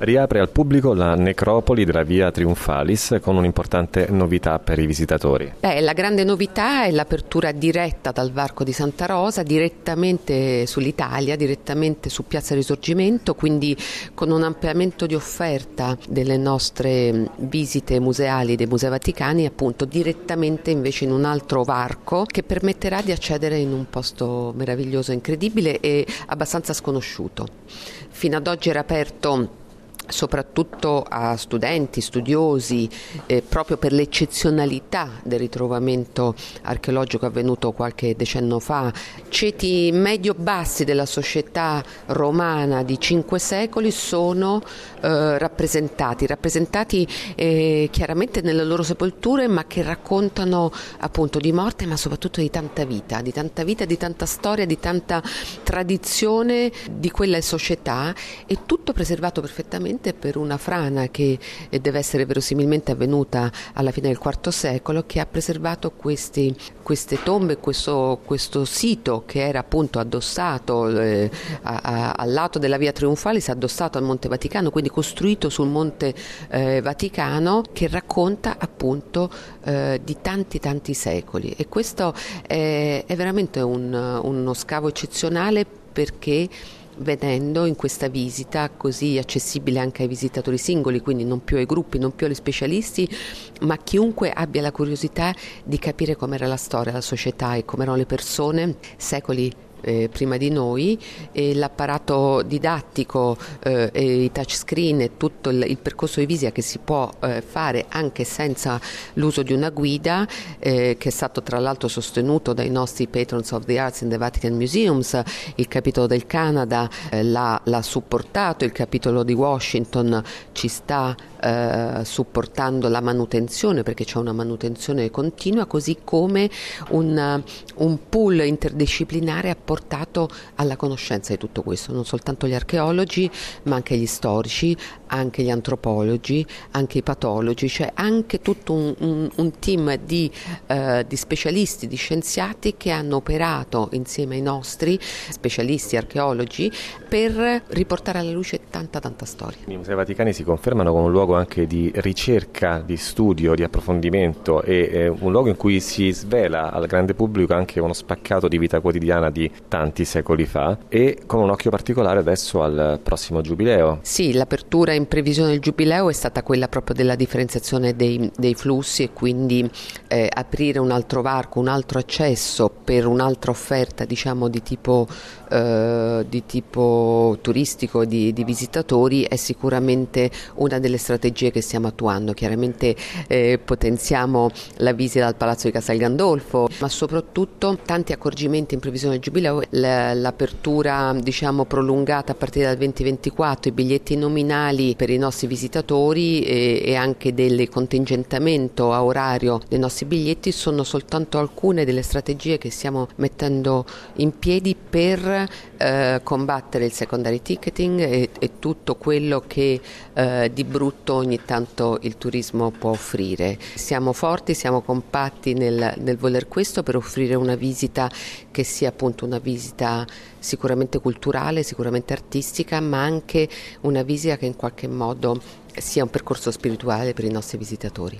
riapre al pubblico la necropoli della Via Triumphalis con un'importante novità per i visitatori. La grande novità è l'apertura diretta dal Varco di Santa Rosa, direttamente sull'Italia, direttamente su Piazza Risorgimento, quindi con un ampliamento di offerta delle nostre visite museali dei Musei Vaticani, appunto direttamente invece in un altro varco che permetterà di accedere in un posto meraviglioso, incredibile e abbastanza sconosciuto. Fino ad oggi era aperto soprattutto a studenti, studiosi, proprio per l'eccezionalità del ritrovamento archeologico avvenuto qualche decennio fa. Ceti medio-bassi della società romana di 5 secoli sono rappresentati chiaramente nelle loro sepolture, ma che raccontano appunto di morte, ma soprattutto di tanta vita, di tanta storia, di tanta tradizione di quella società, e tutto preservato perfettamente per una frana che deve essere verosimilmente avvenuta alla fine del IV secolo, che ha preservato queste tombe, questo sito che era appunto addossato al lato della Via Triumphalis, addossato al Monte Vaticano, quindi costruito sul Monte Vaticano, che racconta appunto di tanti secoli. E questo è veramente uno scavo eccezionale, perché venendo in questa visita così accessibile anche ai visitatori singoli, quindi non più ai gruppi, non più agli specialisti, ma chiunque abbia la curiosità di capire com'era la storia, la società e com'erano le persone secoli prima di noi, e l'apparato didattico e i touchscreen e tutto il percorso di visita che si può fare anche senza l'uso di una guida, che è stato tra l'altro sostenuto dai nostri Patrons of the Arts in the Vatican Museums. Il capitolo del Canada l'ha supportato, il capitolo di Washington ci sta supportando la manutenzione, perché c'è una manutenzione continua, così come un pool interdisciplinare ha portato alla conoscenza di tutto questo, non soltanto gli archeologi, ma anche gli storici, anche gli antropologi, anche i patologi, cioè anche tutto un team di specialisti, di scienziati che hanno operato insieme ai nostri specialisti archeologi per riportare alla luce tanta storia. I Musei Vaticani si confermano come un luogo anche di ricerca, di studio, di approfondimento, e un luogo in cui si svela al grande pubblico anche uno spaccato di vita quotidiana di tanti secoli fa, e con un occhio particolare adesso al prossimo Giubileo. Sì, l'apertura in previsione del Giubileo è stata quella proprio della differenziazione dei flussi, e quindi aprire un altro varco, un altro accesso per un'altra offerta, diciamo di tipo turistico, di visitatori, è sicuramente una delle strategie che stiamo attuando. Chiaramente potenziamo la visita al Palazzo di Castel Gandolfo, ma soprattutto tanti accorgimenti in previsione del Giubileo, l'apertura diciamo prolungata a partire dal 2024, i biglietti nominali per i nostri visitatori e anche del contingentamento a orario dei nostri biglietti sono soltanto alcune delle strategie che stiamo mettendo in piedi per combattere il secondary ticketing e tutto quello che di brutto ogni tanto il turismo può offrire. Siamo forti, siamo compatti nel voler questo, per offrire una visita che sia appunto una visita sicuramente culturale, sicuramente artistica, ma anche una visita che in qualche modo sia un percorso spirituale per i nostri visitatori.